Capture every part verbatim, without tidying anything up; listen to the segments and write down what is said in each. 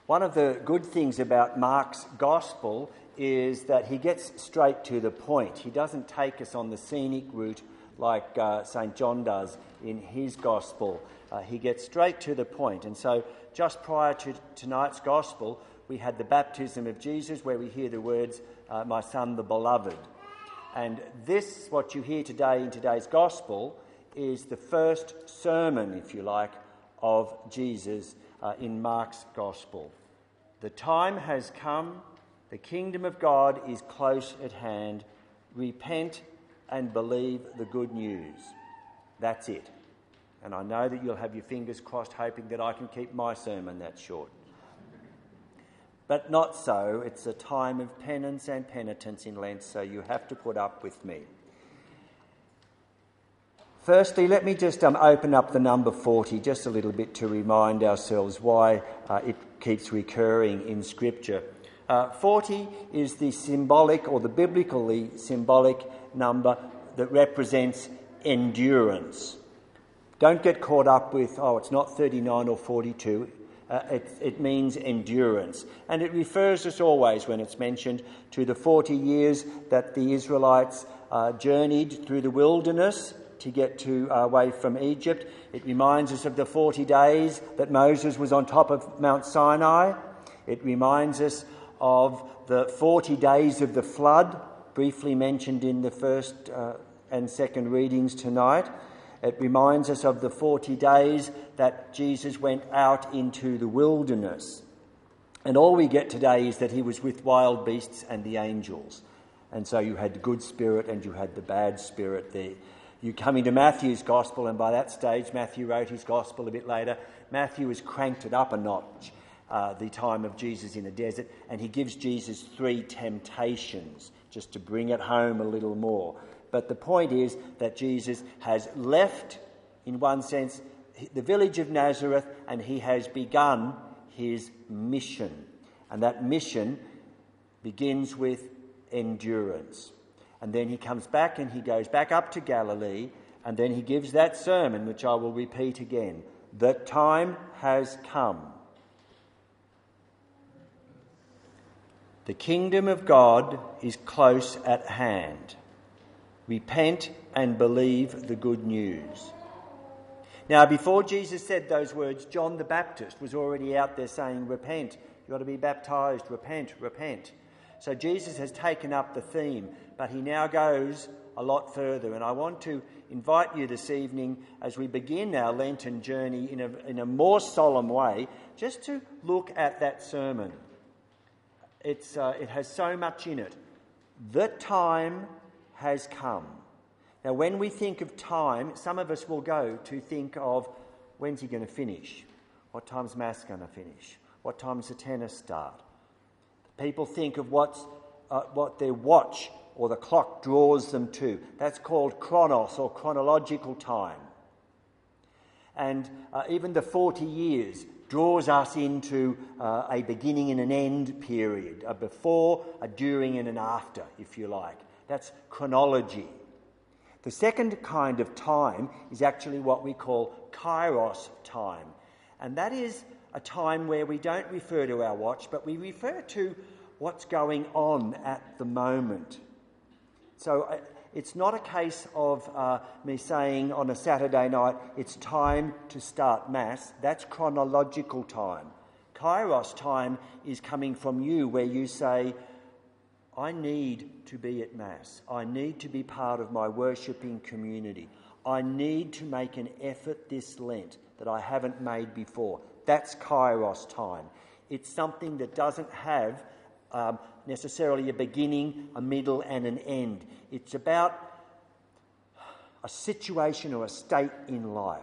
One of the good things about Mark's gospel is that he gets straight to the point. He doesn't take us on the scenic route like uh, Saint John does in his gospel. Uh, he gets straight to the point. And so just prior to tonight's gospel, we had the baptism of Jesus where we hear the words, uh, my son, the beloved. And this, what you hear today in today's gospel, is the first sermon, if you like, of Jesus uh, in Mark's gospel. The time has come, the kingdom of God is close at hand. Repent and believe the good news. That's it. And I know that you'll have your fingers crossed hoping that I can keep my sermon that short. But not so. It's a time of penance and penitence in Lent, so you have to put up with me. Firstly, let me just um, open up the number forty just a little bit to remind ourselves why uh, it keeps recurring in Scripture. Uh, forty is the symbolic or the biblically symbolic number that represents endurance. Don't get caught up with, oh, it's not thirty-nine or forty-two. Uh, it, it means endurance. And it refers us always, when it's mentioned, to the forty years that the Israelites uh, journeyed through the wilderness to get to uh, away from Egypt. It reminds us of the forty days that Moses was on top of Mount Sinai. It reminds us of the forty days of the flood, briefly mentioned in the first uh, and second readings tonight. It reminds us of the forty days that Jesus went out into the wilderness. And all we get today is that he was with wild beasts and the angels. And so you had the good spirit and you had the bad spirit there. You come into Matthew's gospel, and by that stage, Matthew wrote his gospel a bit later. Matthew has cranked it up a notch, uh, the time of Jesus in the desert, and he gives Jesus three temptations, just to bring it home a little more. But the point is that Jesus has left, in one sense, the village of Nazareth, and he has begun his mission. And that mission begins with endurance. And then he comes back and he goes back up to Galilee, and then he gives that sermon, which I will repeat again. The time has come. The kingdom of God is close at hand. Repent and believe the good news. Now, before Jesus said those words, John the Baptist was already out there saying, repent, you've got to be baptised, repent, repent. So Jesus has taken up the theme, but he now goes a lot further. And I want to invite you this evening, as we begin our Lenten journey in a, in a more solemn way, just to look at that sermon. It's, uh, it has so much in it. The time has come. Now, when we think of time, some of us will go to think of, when's he going to finish? What time's Mass going to finish? What time's the tennis start? People think of what's, uh, what their watch or the clock draws them to. That's called chronos, or chronological time. And uh, even the forty years draws us into uh, a beginning and an end period, a before, a during and an after, if you like. That's chronology. The second kind of time is actually what we call kairos time. And that is a time where we don't refer to our watch, but we refer to what's going on at the moment. So uh, it's not a case of uh, me saying on a Saturday night, it's time to start Mass. That's chronological time. Kairos time is coming from you, where you say, I need to be at Mass. I need to be part of my worshipping community. I need to make an effort this Lent that I haven't made before. That's Kairos time. It's something that doesn't have um, necessarily a beginning, a middle and an end. It's about a situation or a state in life.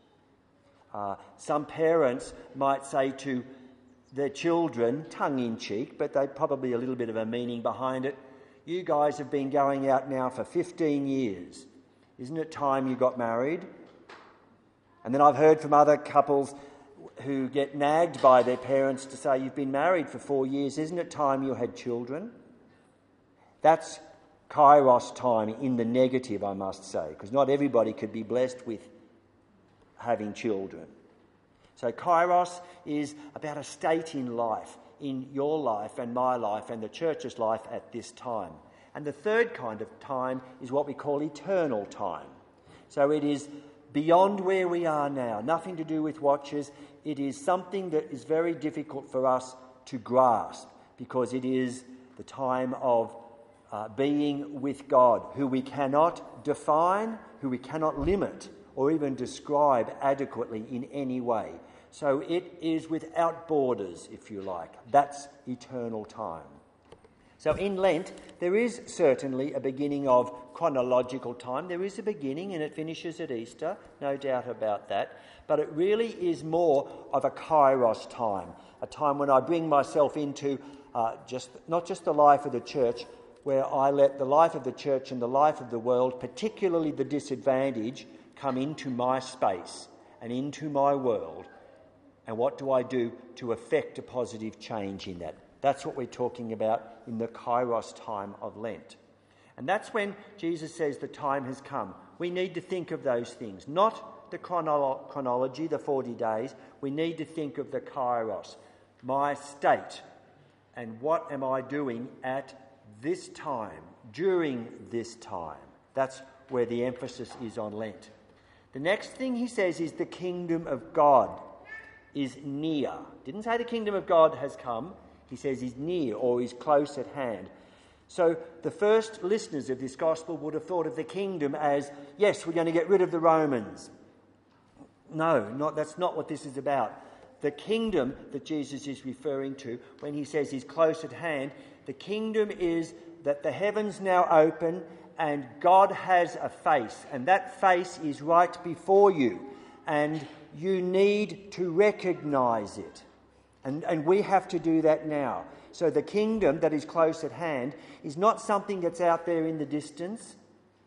Uh, some parents might say to their children, tongue-in-cheek, but they probably a little bit of a meaning behind it, you guys have been going out now for fifteen years. Isn't it time you got married? And then I've heard from other couples who get nagged by their parents to say, you've been married for four years, isn't it time you had children? That's kairos time in the negative, I must say, because not everybody could be blessed with having children. So kairos is about a state in life, in your life and my life and the church's life at this time. And the third kind of time is what we call eternal time. So it is beyond where we are now, nothing to do with watches. It is something that is very difficult for us to grasp because it is the time of uh, being with God, who we cannot define, who we cannot limit or even describe adequately in any way. So it is without borders, if you like. That's eternal time. So in Lent, there is certainly a beginning of chronological time. There is a beginning and it finishes at Easter, no doubt about that. But it really is more of a kairos time, a time when I bring myself into uh, just not just the life of the church, where I let the life of the church and the life of the world, particularly the disadvantaged, come into my space and into my world. And what do I do to effect a positive change in that? That's what we're talking about in the kairos time of Lent. And that's when Jesus says the time has come. We need to think of those things, not the chronolo- chronology, the forty days. We need to think of the kairos, my state, and what am I doing at this time, during this time. That's where the emphasis is on Lent. The next thing he says is the kingdom of God is near. Didn't say the kingdom of God has come. He says he's near or he's close at hand. So the first listeners of this gospel would have thought of the kingdom as, yes, we're going to get rid of the Romans. No, not, that's not what this is about. The kingdom that Jesus is referring to when he says he's close at hand, the kingdom is that the heavens now open and God has a face, and that face is right before you, and you need to recognise it. And, and we have to do that now. So the kingdom that is close at hand is not something that's out there in the distance.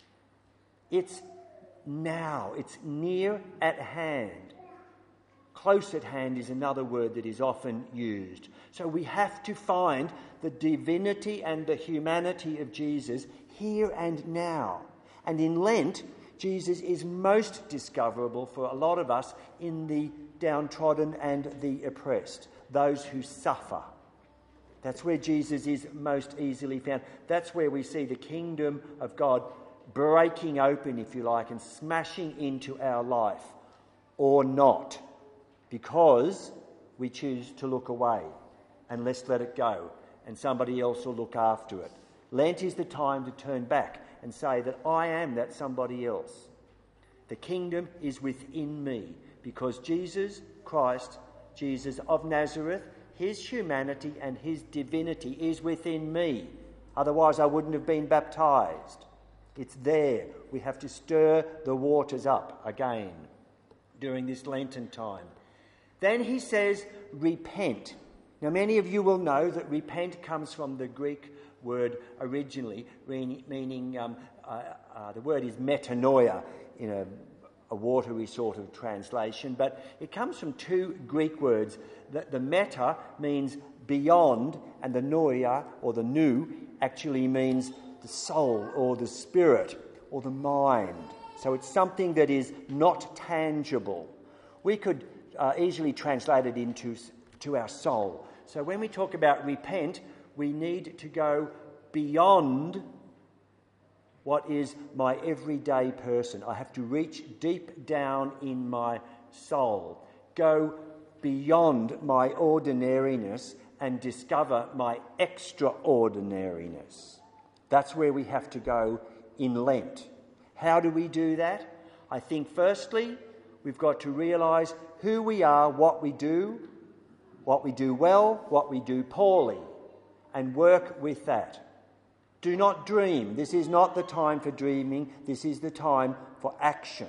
It's now. It's near at hand. Close at hand is another word that is often used. So we have to find the divinity and the humanity of Jesus here and now. And in Lent, Jesus is most discoverable for a lot of us in the downtrodden and the oppressed, those who suffer. That's where Jesus is most easily found. That's where we see the kingdom of God breaking open, if you like, and smashing into our life, or not, because we choose to look away and let's let it go, and somebody else will look after it. Lent is the time to turn back and say that I am that somebody else. The kingdom is within me because Jesus Christ, Jesus of Nazareth, his humanity and his divinity is within me. Otherwise I wouldn't have been baptised. It's there. We have to stir the waters up again during this Lenten time. Then he says, repent. Now many of you will know that repent comes from the Greek word originally, meaning um, uh, uh, the word is metanoia in a, a watery sort of translation, but it comes from two Greek words. The, the meta means beyond, and the noia, or the nou, actually means the soul or the spirit or the mind. So it's something that is not tangible. We could uh, easily translate it into to our soul. So when we talk about repent, we need to go beyond what is my everyday person. I have to reach deep down in my soul, go beyond my ordinariness and discover my extraordinariness. That's where we have to go in Lent. How do we do that? I think firstly, we've got to realise who we are, what we do, what we do well, what we do poorly, and work with that. Do not dream. This is not the time for dreaming. This is the time for action.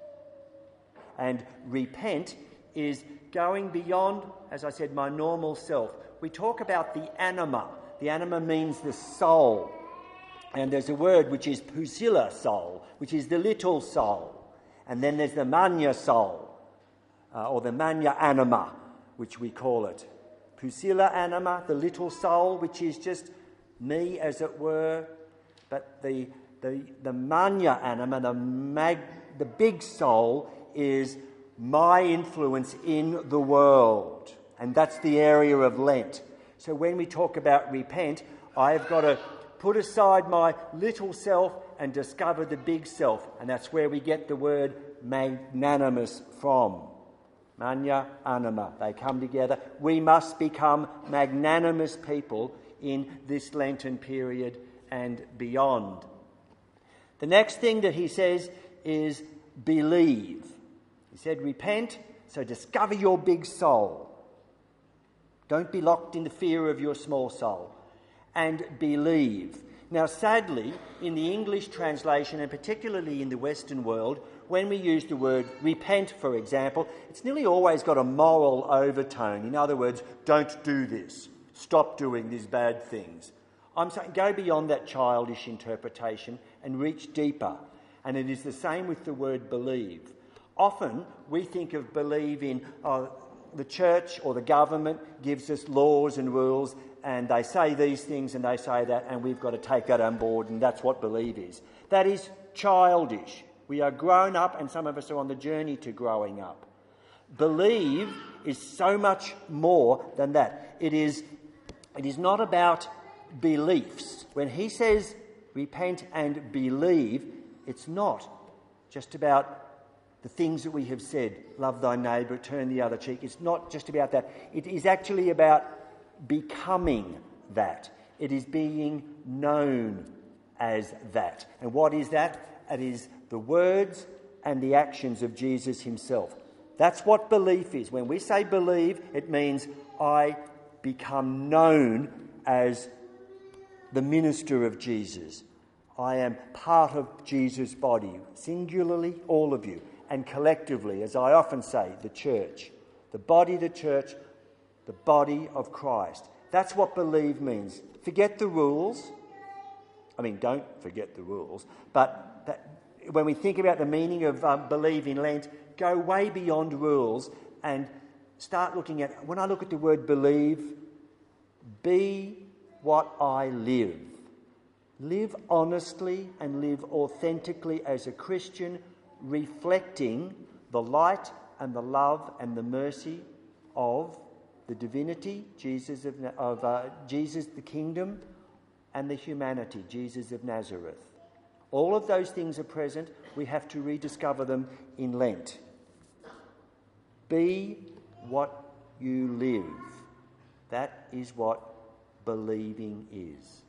And repent is going beyond, as I said, my normal self. We talk about the anima. The anima means the soul. And there's a word which is pusilla soul, which is the little soul. And then there's the manya soul, uh, or the manya anima, which we call it. Pusilla anima, the little soul, which is just me, as it were. But the the, the manya anima, the, mag, the big soul, is my influence in the world. And that's the area of Lent. So when we talk about repent, I've got to put aside my little self and discover the big self. And that's where we get the word magnanimous from. Manya, anima. They come together. We must become magnanimous people in this Lenten period and beyond. The next thing that he says is believe. He said repent, so discover your big soul. Don't be locked in the fear of your small soul. And believe. Now, sadly, in the English translation, and particularly in the Western world, when we use the word repent, for example, it's nearly always got a moral overtone. In other words, don't do this. Stop doing these bad things. I'm saying go beyond that childish interpretation and reach deeper. And it is the same with the word believe. Often we think of believe in uh, the church or the government gives us laws and rules, and they say these things and they say that, and we've got to take that on board, and that's what believe is. That is childish. We are grown up, and some of us are on the journey to growing up. Believe is so much more than that. It is, it is not about beliefs. When he says repent and believe, it's not just about the things that we have said, love thy neighbour, turn the other cheek. It's not just about that. It is actually about becoming that. It is being known as that. And what is that? It is the words and the actions of Jesus himself. That's what belief is. When we say believe, it means I become known as the minister of Jesus. I am part of Jesus' body, singularly, all of you, and collectively, as I often say, the church. The body of the church, the body of Christ. That's what believe means. Forget the rules. I mean, don't forget the rules. But that, when we think about the meaning of um, believe in Lent, go way beyond rules and start looking at, when I look at the word believe, be what I live. Live honestly and live authentically as a Christian, reflecting the light and the love and the mercy of the divinity, Jesus of, of uh, Jesus the kingdom, and the humanity, Jesus of Nazareth. All of those things are present. We have to rediscover them in Lent. Be what you live. That is what believing is.